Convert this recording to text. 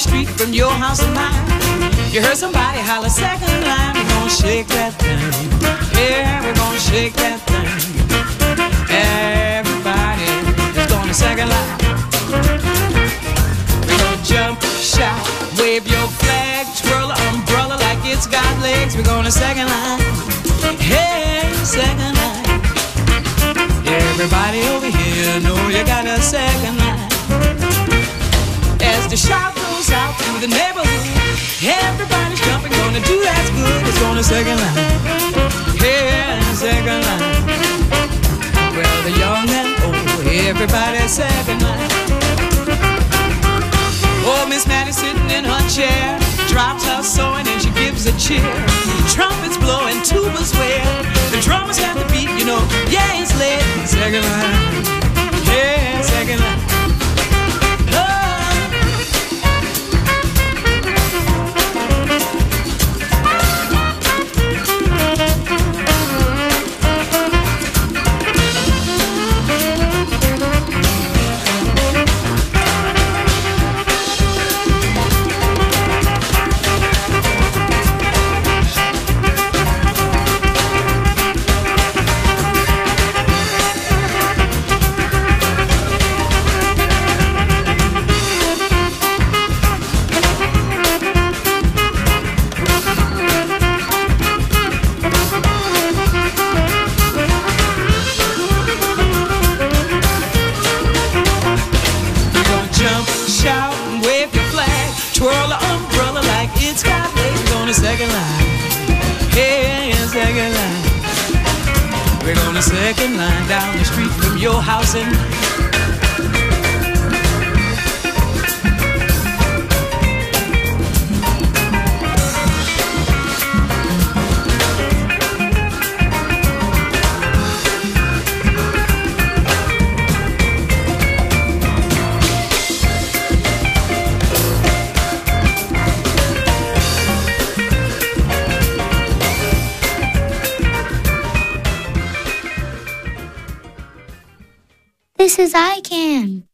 street from your house and mine. You heard somebody holler second line. We're gonna shake that thing. Yeah, we're gonna shake that thing. Everybody is gonna second line. We're gonna jump, shout, wave your flag, twirl an umbrella like it's got legs. We're gonna second line. Hey, second line. Everybody over here know you got a second line. As the shout goes out through the neighborhood, everybody's jumping, gonna do that's good. It's gonna second line. Hey, second line. Well, the young and old, everybody's second line. Oh, Miss Maddie sitting in her chair, drops her sewing and she gives a cheer. Trumpets blowing, tubas wail, the drummers have the beat, you know. Yeah, it's late. Second line. Yeah, second line. Second line, hey, second line. We're gonna second line down the street from your house and This is I Can.